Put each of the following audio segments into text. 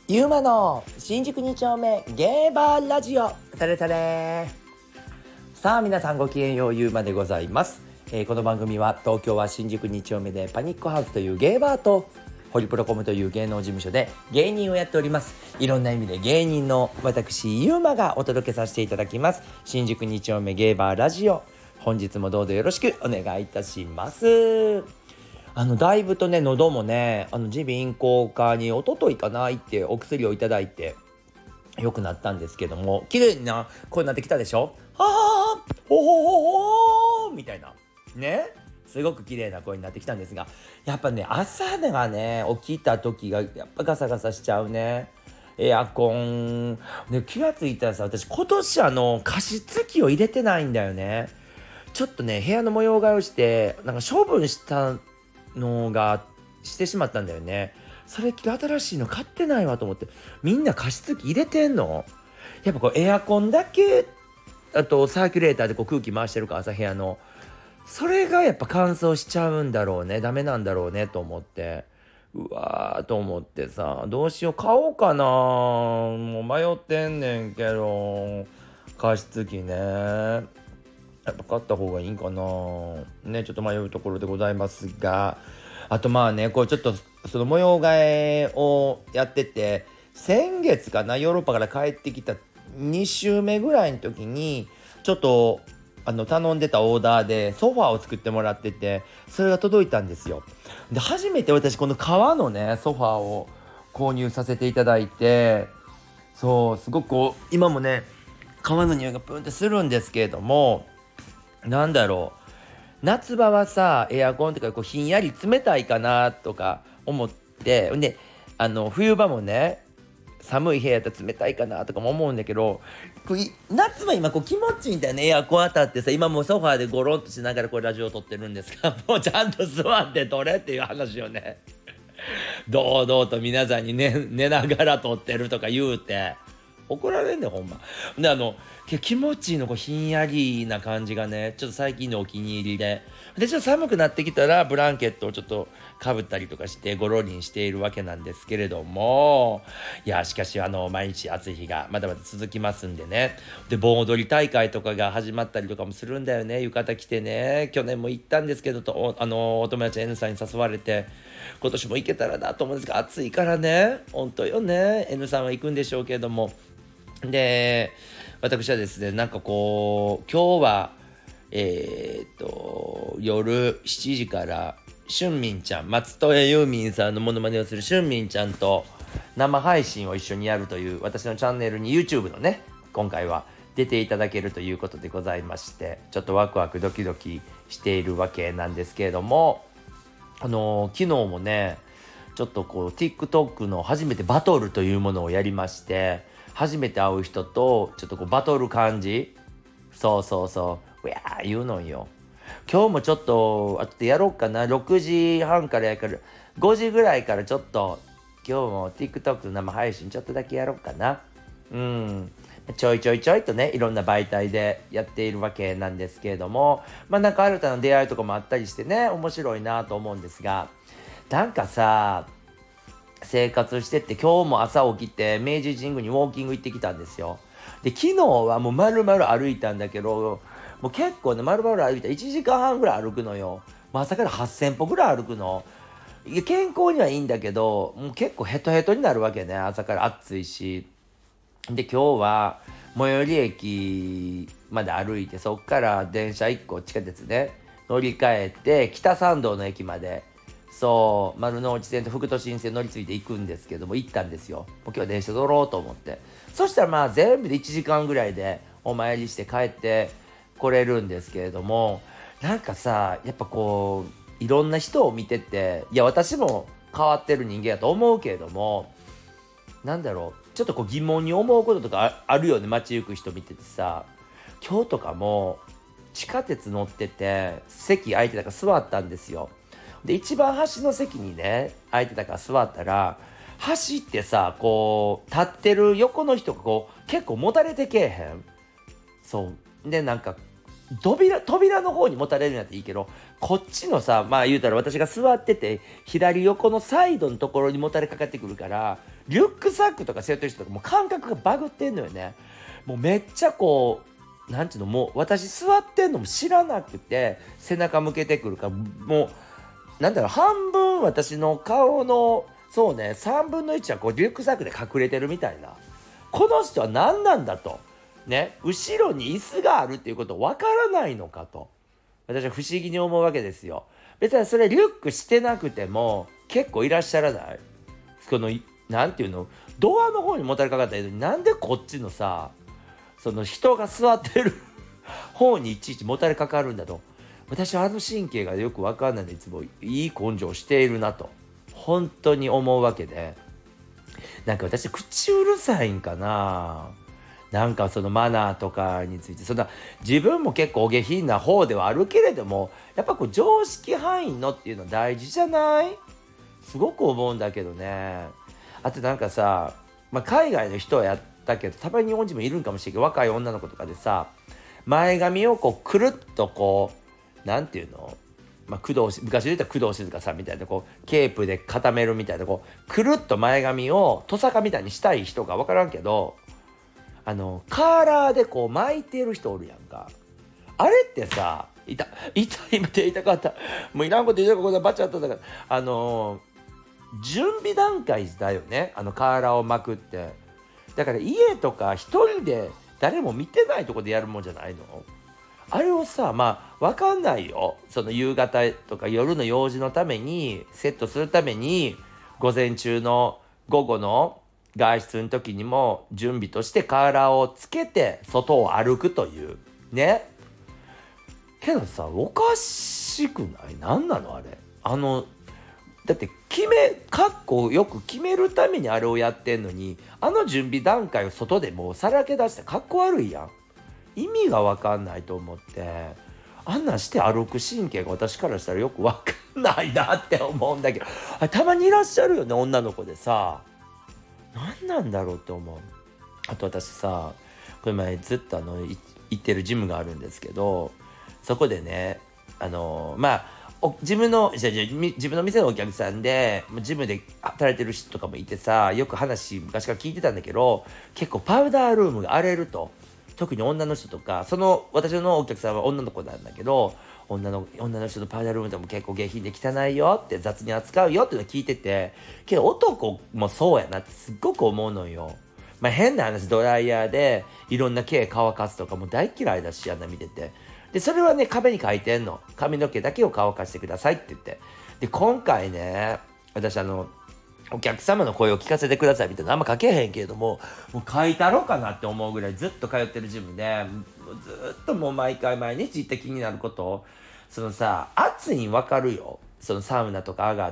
ゆうまの新宿2丁目ゲーバーラジオタレタレ。さあ皆さんごきげんよう、ゆうまでございます。この番組は東京は新宿2丁目でパニックハウスというゲーバーとホリプロコムという芸能事務所で芸人をやっております。いろんな意味で芸人の私ゆうまがお届けさせていただきます新宿2丁目ゲーバーラジオ。本日もどうぞよろしくお願いいたします。だいぶとね、喉もね、耳鼻咽喉科に一昨日かな行ってお薬をいただいて良くなったんですけども、綺麗な声になってきたでしょ。はーほほほほーみたいなね、すごく綺麗な声になってきたんですが、やっぱね、朝がね起きた時がやっぱガサガサしちゃうね。エアコンで気がついたらさ、私今年加湿器を入れてないんだよね。ちょっとね、部屋の模様替えをしてなんか処分したのがしてしまったんだよね。それ新しいの買ってないわと思って。みんな加湿器入れてんの？やっぱこうエアコンだけ、あとサーキュレーターでこう空気回してるからさ、部屋のそれがやっぱ乾燥しちゃうんだろうね、ダメなんだろうねと思って、うわーと思ってさ、どうしよう、買おうかな、もう迷ってんねんけど、加湿器ね、やっぱ買った方がいいんかなね、ちょっと迷うところでございますが、あとまあね、こうちょっとその模様替えをやってて、先月かな、ヨーロッパから帰ってきた2週目ぐらいの時にちょっと頼んでたオーダーでソファーを作ってもらってて、それが届いたんですよ。で、初めて私この革のねソファーを購入させていただいて、そうすごくこう今もね革の匂いがプンってするんですけれども、なんだろう、夏場はさエアコンとかこうひんやり冷たいかなとか思って、で冬場もね寒い部屋やったら冷たいかなとかも思うんだけど、夏は今こう気持ちいいんだよね、エアコン当たってさ。今もうソファーでゴロンとしながらこれラジオ撮ってるんですが、もうちゃんと座って撮れっていう話よね。堂々と皆さんに寝ながら撮ってるとか言うて怒られんねんほんまで。気持ちいいのこうひんやりな感じがね、ちょっと最近のお気に入りで、ちょっと寒くなってきたらブランケットをちょっとかぶったりとかしてゴロリンしているわけなんですけれども、いやしかし毎日暑い日がまだまだ続きますんでね。で、盆踊り大会とかが始まったりとかもするんだよね。浴衣着てね、去年も行ったんですけど、お友達 N さんに誘われて、今年も行けたらなと思うんですが、暑いからね、本当よね。 N さんは行くんでしょうけれども、で私はですね、なんかこう今日は夜7時からしゅんみんちゃん、松任谷由実さんのモノマネをするしゅんみんちゃんと生配信を一緒にやるという私のチャンネルに YouTube のね、今回は出ていただけるということでございまして、ちょっとワクワクドキドキしているわけなんですけれども、昨日もねちょっとこう TikTok の初めてバトルというものをやりまして、初めて会う人とちょっとこうバトル感じ、うやー言うのよ。今日もちょっと後でやろうかな。6時半からやから5時ぐらいからちょっと今日も TikTok の生配信ちょっとだけやろうかな。ちょいちょいとね、いろんな媒体でやっているわけなんですけれども、なんか新たな出会いとかもあったりしてね、面白いなと思うんですが、なんかさ、生活してって今日も朝起きて明治神宮にウォーキング行ってきたんですよ。で、昨日はもう丸々歩いたんだけど、もう結構ね、丸々歩いた1時間半ぐらい歩くのよ。朝から8000歩ぐらい歩くの。いや、健康にはいいんだけど、もう結構ヘトヘトになるわけね、朝から暑いし。で、今日は最寄り駅まで歩いて、そっから電車1個地下鉄ね乗り換えて北参道の駅まで、そう丸の内線と副都心線乗り継いで行くんですけども、行ったんですよ。もう今日は電車乗ろうと思って、そしたら全部で1時間ぐらいでお参りして帰ってこれるんですけれども、なんかさ、やっぱこういろんな人を見てて、いや私も変わってる人間やと思うけれども、なんだろう、ちょっとこう疑問に思うこととかあるよね。街行く人見ててさ、今日とかも地下鉄乗ってて席空いてたから座ったんですよ。で、一番端の席にね空いてたから座ったら、端ってさ、こう立ってる横の人がこう結構もたれてけえへん。そうで、なんか扉の方にもたれるんやっていいけど、こっちのさ、言うたら私が座ってて左横のサイドのところにもたれかかってくるから、 リュックサックとか背負ってる人とかもう感覚がバグってんのよね。もうめっちゃこうなんていうの、もう私座ってんのも知らなくて背中向けてくるから、もうなんだろう、半分私の顔のそうね3分の1はこうリュックサックで隠れてるみたいな。この人は何なんだとね、後ろに椅子があるっていうことわからないのかと私は不思議に思うわけですよ。別にそれリュックしてなくても結構いらっしゃらない？このなんていうの、ドアの方にもたれかかったけど、なんでこっちのさ、その人が座ってる方にいちいちもたれかかるんだと。私はあの神経がよく分かんないで、いつもいい根性をしているなと本当に思うわけで、なんか私口うるさいんかな、なんかそのマナーとかについて、そんな自分も結構お下品な方ではあるけれども、やっぱこう常識範囲のっていうのは大事じゃない？すごく思うんだけどね。あとなんかさ、海外の人はやったけど、たまに日本人もいるんかもしれんけど、若い女の子とかでさ、前髪をこうくるっとこうなんていうの、昔で言ったら工藤静香さんみたいなこうケープで固めるみたいな、こうくるっと前髪をトサカみたいにしたい人が分からんけど、カーラーでこう巻いてる人おるやんか。あれってさ、今手痛かった、もういらんこと言うとこでバチャったんだから、準備段階だよね、カーラーを巻くって。だから家とか一人で誰も見てないとこでやるもんじゃないの？あれをさ、分かんないよ、その夕方とか夜の用事のためにセットするために午前中の午後の外出の時にも準備としてカーラーをつけて外を歩くというね。けどさ、おかしくない？なんなのあれ。だってかっこよく決めるためにあれをやってんのに、準備段階を外でもうさらけ出してかっこ悪いやん。意味が分かんないと思って、あんなんして歩く神経が私からしたらよく分かんないなって思うんだけど、たまにいらっしゃるよね、女の子でさ。何なんだろうって思う。あと私さ、これ前ずっと行ってるジムがあるんですけど、そこでね、自分の店のお客さんでジムで働いてる人とかもいてさ、よく話昔から聞いてたんだけど、結構パウダールームが荒れると。特に女の人とか、私のお客さんは女の子なんだけど、女の人のパウダールームでも結構下品で汚いよって、雑に扱うよっていうのを聞いてて、けど男もそうやなってすっごく思うのよ。変な話、ドライヤーでいろんな毛乾かすとかも大嫌いだし、あんな見てて。でそれはね、壁に書いてんの。髪の毛だけを乾かしてくださいって言って。で今回ね、私お客様の声を聞かせてくださいみたいなあんま書けへんけれども、もう書いたろうかなって思うぐらいずっと通ってるジムで、ずっともう毎日行って気になること、そのさ、暑いん分かるよ。そのサウナとか上がって、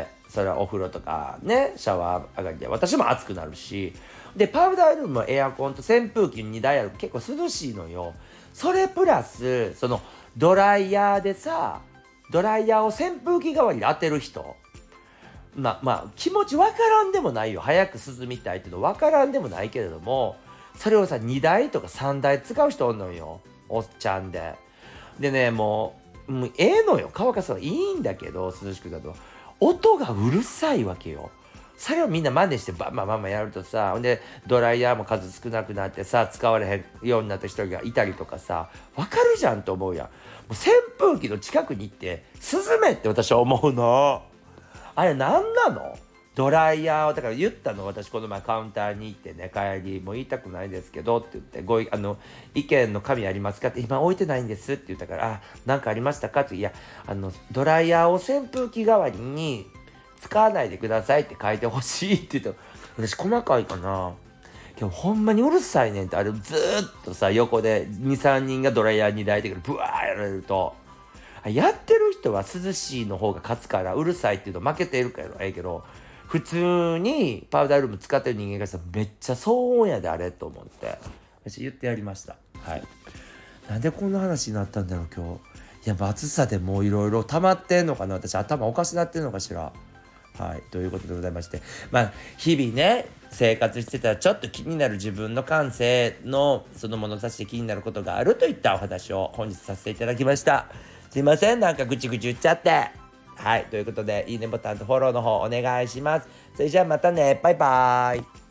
それはお風呂とかね、シャワー上がりで私も暑くなるし、でパウダールームもエアコンと扇風機2台ある、結構涼しいのよ。それプラスそのドライヤーを扇風機代わりに当てる人、気持ちわからんでもないよ。早く涼みたいっていうのわからんでもないけれども、それをさ2台とか3台使う人おんのよ、おっちゃんで。でね、もうええのよ、乾かすのいいんだけど、涼しくだと音がうるさいわけよ。それをみんな真似してバンバンバンバンやるとさ、でドライヤーも数少なくなってさ、使われへんようになった人がいたりとかさ、わかるじゃんと思うやん。もう扇風機の近くに行って涼めって私は思うの。あれ何なの？ドライヤーをだから言ったの、私この前カウンターに行ってね、帰りもう言いたくないですけどって言って、意見の紙ありますかって、今置いてないんですって言ったから、何かありましたかって、いやドライヤーを扇風機代わりに使わないでくださいって書いてほしいって言ったら、私細かいかな、でもほんまにうるさいねんって。あれずっとさ横で 2,3 人がドライヤー2台でブワーやられると、やってる人は涼しいの方が勝つからうるさいっていうの負けているからええけど、普通にパウダールーム使ってる人間がさ、めっちゃ騒音やであれと思って私言ってやりました。はい。なんでこんな話になったんだろう今日。やっぱ暑さでもういろいろ溜まってんのかな、私頭おかしなってんのかしら。はい、ということでございまして、日々ね生活してたらちょっと気になる自分の感性のその物差しで気になることがあるといったお話を本日させていただきました。すいません、なんかぐちぐち言っちゃって。 はい、ということでいいねボタンとフォローの方お願いします。それじゃあまたね、バイバイ。